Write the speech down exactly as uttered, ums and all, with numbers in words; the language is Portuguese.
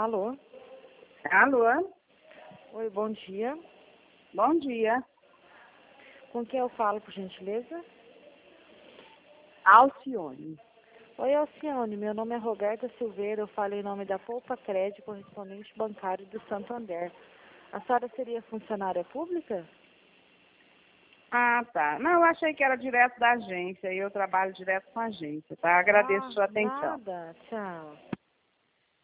Alô? Alô? Oi, bom dia. Bom dia. Com quem eu falo, por gentileza? Alcione. Oi, Alcione. Meu nome é Roberta Silveira. Eu falo em nome da Poupa Crédito, correspondente bancário do Santander. A senhora seria funcionária pública? Ah, tá. Não, eu achei que era direto da agência e eu trabalho direto com a agência, tá? Agradeço Ah, sua atenção. nada. Tchau.